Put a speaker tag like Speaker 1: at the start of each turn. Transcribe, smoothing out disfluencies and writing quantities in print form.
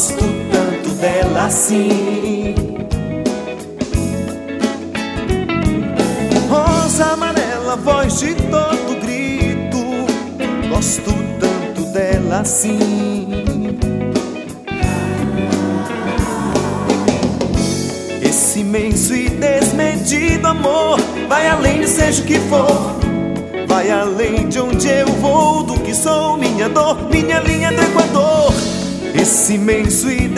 Speaker 1: Gosto tanto dela assim. Rosa amarela, voz de todo grito, gosto tanto dela assim. Esse imenso e desmedido amor vai além de seja o que for, vai além de onde eu vou, do que sou, minha dor, minha linha do Equador. Esse imenso e